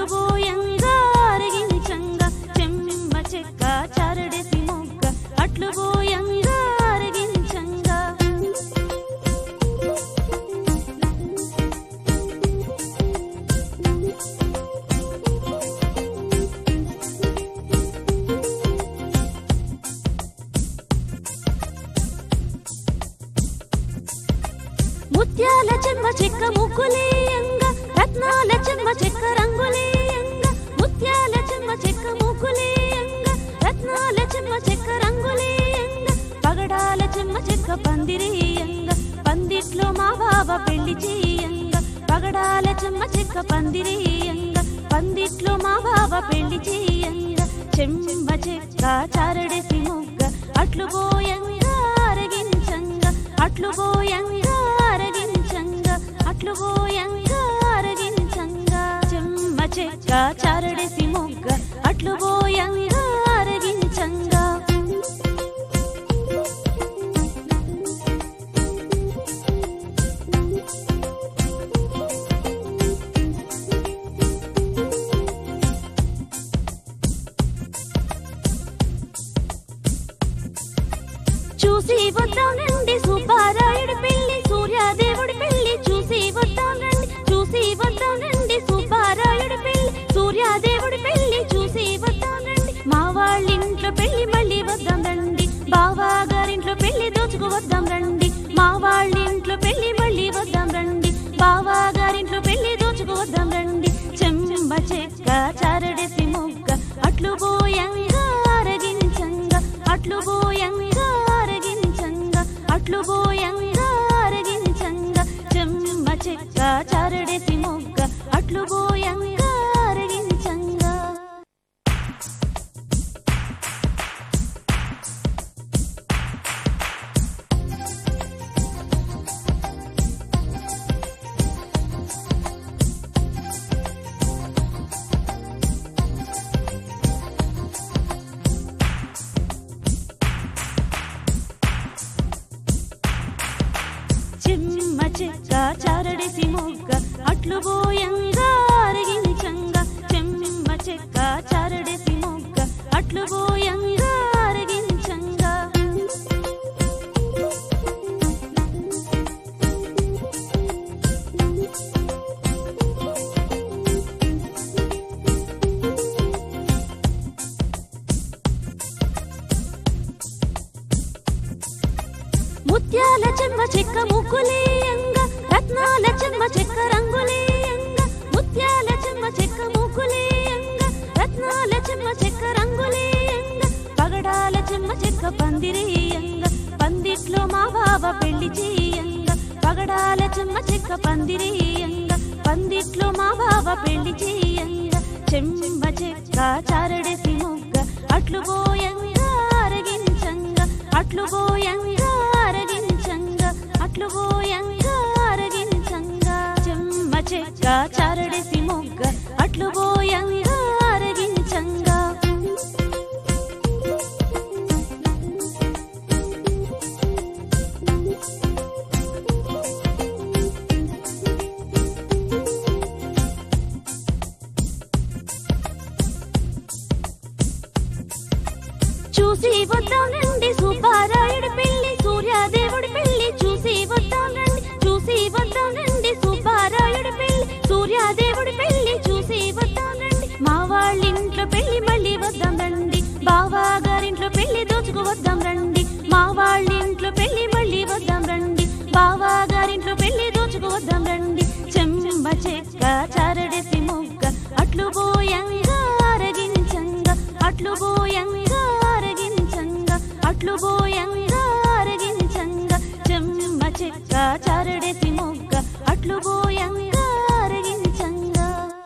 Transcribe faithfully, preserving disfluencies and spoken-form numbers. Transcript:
పోయంగా అరగించంగా చెమ్మ చెక్క చారడేసి మొగ్గ అట్లు పోయంగా అరగించంగా ముత్యాల చెమ్మ చెక్క ముగ్గులేయంగా రత్నాల చెమ్మ చెక్క రంగులేయంగా ముత్యాల చెమ్మ చెక్క ముగ్గులేయంగా రత్నాల చెమ్మ చెక్క రంగులేయంగా పగడాల చెమ్మ చెక్క పందిరేయంగా పందిట్లో మా బావ పెళ్లి చేయంగా పగడాల చెమ్మ చెక్క పందిరేయంగా పందిట్లో మా బావ పెళ్లి చేయంగా చెమ్మ చెక్క చారడేసి మొగ్గ అట్లు పోయంగా అరగించంగా అట్లు పోయంగా అరగించంగా అట్లు పోయంగా అరగించంగా చెమ్మ చెక్క చారడేసి మొగ్గ అట్లు పోయంగా అరగించంగా చూసి వద్దానండి సుబ్బారాయుడి పెళ్లి సూర్యాదేవుడి పెళ్లి చూసి వద్దానండి చూసి వద్దానండి సుబ్బారాయుడి పెళ్లి సూర్యాదేవుడి పెళ్లి చూసి వద్దానండి మా వాళ్ళింట్లో పెళ్లి మళ్ళీ వద్దాం రండి బావా గారింట్లో పెళ్లి దోచుకు వద్దాం రండి మా వాళ్ళింట్లో పెళ్లి మళ్ళీ వద్దాం రండి బావా గారింట్లో పెళ్లి దోచుకు వద్దాం రండి చెమ్మ చెక్క చారడేసి మొగ్గ అట్లు పోయంగా అరగించంగా అట్లు పోయంగా అరగించంగా అట్లు పోయంగా అరగించంగా చెమ్మ చెక్క చారడేసి మొగ్గ అట్లు పోయంగా అరగించంగా చెమ్మ చెక్క చారడేసి మొగ్గ అట్లు పోయంగా అరగించంగా చెమ్మ చెక్క చారడేసి మొగ్గ అట్లు పోయంగా అరగించంగా ముత్యాల చెమ్మ చెక్క ముగ్గులేయంగా రత్నాల చెమ్మ చెక్క రంగులేయంగా ముత్యాల చెమ్మ చెక్క ముగ్గులేయంగా రత్నాల చెమ్మ చెక్క రంగులేయంగా పగడాల చెమ్మ చెక్క పందిరేయంగా పందిట్లో మా బావ పెళ్లి చేయంగా పగడాల చెమ్మ చెక్క పందిరేయంగా పందిట్లో మా బావ పెళ్లి చేయంగా చెమ్మ చెక్క చారడేసి మొగ్గ అట్లు పోయంగా అరగించంగా అట్లు పోయంగా అరగించంగా అట్లు పోయంగా అరగించంగా చెమ్మ చెక్క చారడేసి మొగ్గ అట్లు పోయంగా అరగించంగా చూసి వద్దానండి సుబ్బారాయుడి పెళ్లి సూర్యాదేవుడి పెళ్లి చూసి వద్దానండి చూసి వద్దానండి సుబ్బారాయుడి పెళ్లి సూర్యాదేవుడి పెళ్లి చూసి వద్దానండి మా వాళ్ళింట్లో పెళ్లి మళ్ళీ వద్దాం రండి బావా గారింట్లో పెళ్లి దోచుకు వద్దాం రండి మా వాళ్ళింట్లో పెళ్లి మళ్ళీ వద్దాం రండి బావా గారింట్లో పెళ్లి దోచుకు వద్దాం రండి చెమ్మ చెక్క చారడేసి మొగ్గ అట్లు పోయంగా అరగించంగా అట్లు పోయంగా అరగించంగా అట్లు పోయంగా అరగించంగా చెమ్మ చెక్క చారడేసి మొగ్గ అట్లు పోయంగా